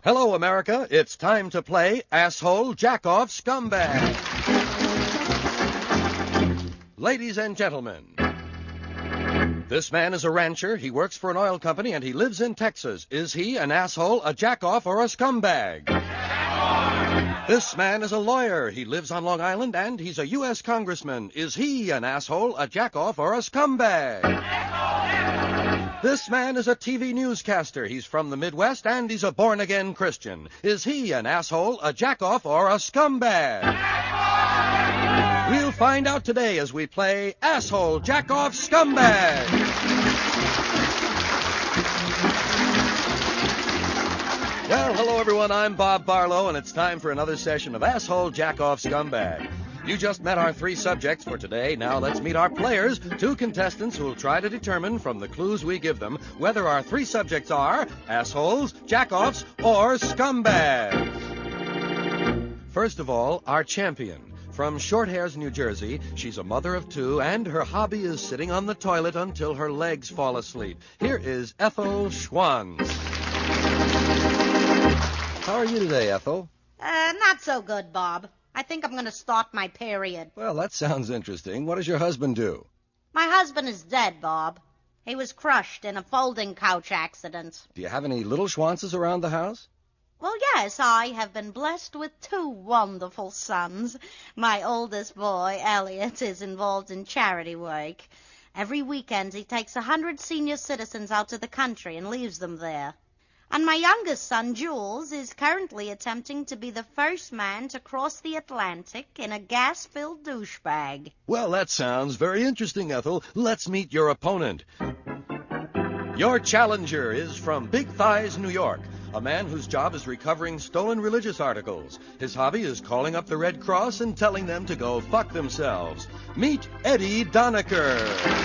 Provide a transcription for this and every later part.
Hello, America. It's time to play Asshole Jackoff Scumbag. Ladies and gentlemen, this man is a rancher, he works for an oil company, and he lives in Texas. Is he an asshole, a jackoff, or a scumbag? This man is a lawyer. He lives on Long Island, and he's a U.S. congressman. Is he an asshole, a jackoff, or a scumbag? This man is a TV newscaster. He's from the Midwest, and he's a born-again Christian. Is he an asshole, a jackoff, or a scumbag? We'll find out today as we play Asshole Jackoff Scumbag. Well, hello, everyone. I'm Bob Barlow, and it's time for another session of Asshole Jackoff Scumbag. You just met our three subjects for today. Now let's meet our players, two contestants who will try to determine from the clues we give them whether our three subjects are assholes, jackoffs, or scumbags. First of all, our champion. From Short Hairs, New Jersey, she's a mother of two, and her hobby is sitting on the toilet until her legs fall asleep. Here is Ethel Schwanz. How are you today, Ethel? Not so good, Bob. I think I'm going to start my period. Well, that sounds interesting. What does your husband do? My husband is dead, Bob. He was crushed in a folding couch accident. Do you have any little Schwanzes around the house? Well, yes, I have been blessed with two wonderful sons. My oldest boy, Elliot, is involved in charity work. Every weekend he takes 100 senior citizens out to the country and leaves them there. And my youngest son, Jules, is currently attempting to be the first man to cross the Atlantic in a gas-filled douchebag. Well, that sounds very interesting, Ethel. Let's meet your opponent. Your challenger is from Big Thighs, New York, a man whose job is recovering stolen religious articles. His hobby is calling up the Red Cross and telling them to go fuck themselves. Meet Eddie Donaker.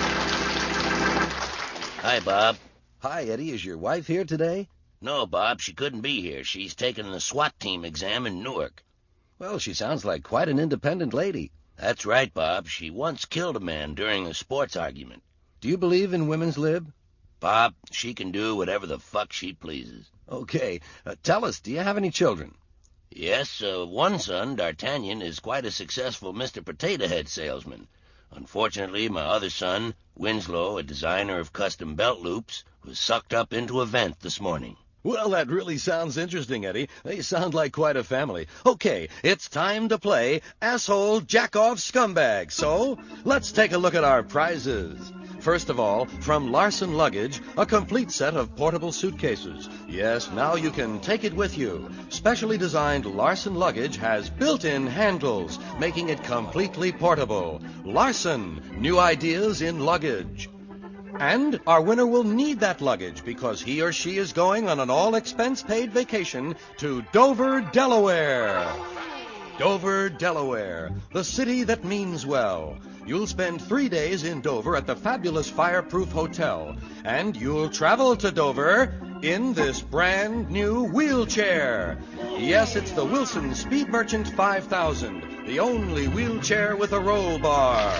Hi, Bob. Hi, Eddie. Is your wife here today? No, Bob, she couldn't be here. She's taking the SWAT team exam in Newark. Well, she sounds like quite an independent lady. That's right, Bob. She once killed a man during a sports argument. Do you believe in women's lib? Bob, she can do whatever the fuck she pleases. Okay. Tell us, do you have any children? Yes, one son, D'Artagnan, is quite a successful Mr. Potato Head salesman. Unfortunately, my other son, Winslow, a designer of custom belt loops, was sucked up into a vent this morning. Well, that really sounds interesting, Eddie. They sound like quite a family. Okay, it's time to play Asshole Jackoff Scumbag. So, let's take a look at our prizes. First of all, from Larson Luggage, a complete set of portable suitcases. Yes, now you can take it with you. Specially designed Larson Luggage has built-in handles, making it completely portable. Larson, new ideas in luggage. And our winner will need that luggage because he or she is going on an all-expense-paid vacation to Dover, Delaware. Dover, Delaware, the city that means well. You'll spend 3 days in Dover at the fabulous Fireproof Hotel, and you'll travel to Dover in this brand new wheelchair. Yes, it's the Wilson Speed Merchant 5000, the only wheelchair with a roll bar.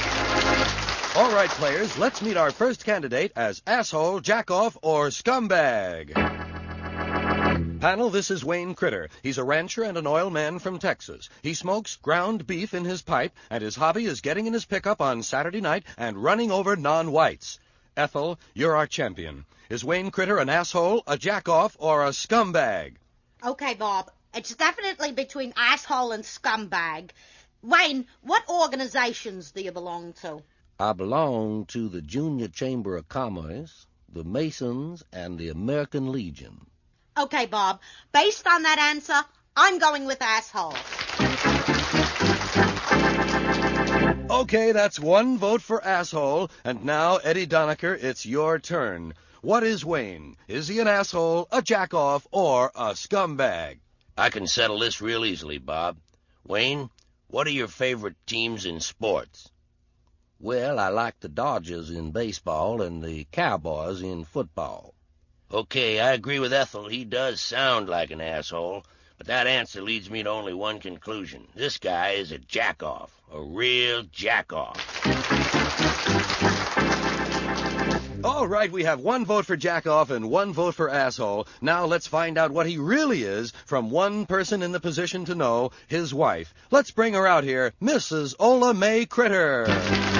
All right, players, let's meet our first candidate as asshole, jackoff, or scumbag. Panel, this is Wayne Critter. He's a rancher and an oil man from Texas. He smokes ground beef in his pipe, and his hobby is getting in his pickup on Saturday night and running over non-whites. Ethel, you're our champion. Is Wayne Critter an asshole, a jackoff, or a scumbag? Okay, Bob. It's definitely between asshole and scumbag. Wayne, what organizations do you belong to? I belong to the Junior Chamber of Commerce, the Masons, and the American Legion. Okay, Bob. Based on that answer, I'm going with asshole. Okay, that's one vote for asshole. And now, Eddie Donaker, it's your turn. What is Wayne? Is he an asshole, a jackoff, or a scumbag? I can settle this real easily, Bob. Wayne, what are your favorite teams in sports? Well, I like the Dodgers in baseball and the Cowboys in football. Okay, I agree with Ethel. He does sound like an asshole, but that answer leads me to only one conclusion. This guy is a jackoff, a real jackoff. All right, we have 1 vote for Jackoff and 1 vote for asshole. Now let's find out what he really is from one person in the position to know, his wife. Let's bring her out here, Mrs. Ola Mae Critter.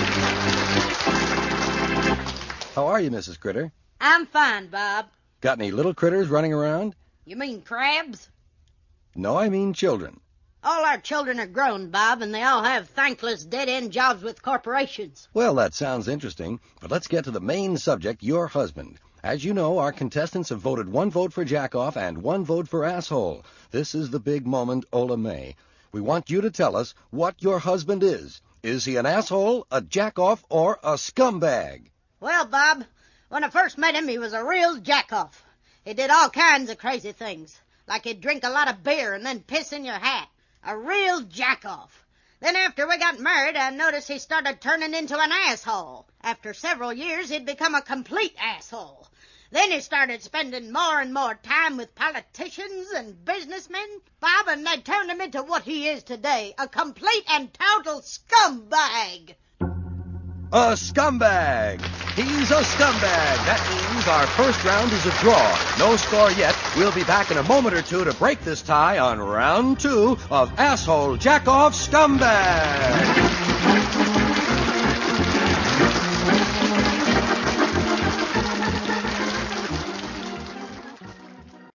How are you, Mrs. Critter? I'm fine, Bob. Got any little critters running around? You mean crabs? No, I mean children. All our children are grown, Bob, and they all have thankless dead-end jobs with corporations. Well, that sounds interesting, but let's get to the main subject, your husband. As you know, our contestants have voted 1 vote for Jackoff and 1 vote for asshole. This is the big moment, Ola Mae. We want you to tell us what your husband is. Is he an asshole, a jackoff, or a scumbag? Well, Bob, when I first met him, he was a real jackoff. He did all kinds of crazy things, like he'd drink a lot of beer and then piss in your hat. A real jackoff. Then after we got married, I noticed he started turning into an asshole. After several years, he'd become a complete asshole. Then he started spending more and more time with politicians and businessmen, Bob, and they turned him into what he is today, a complete and total scumbag. A scumbag. He's a scumbag. That means our first round is a draw. No score yet. We'll be back in a moment or two to break this tie on round 2 of Asshole Jackoff Scumbag.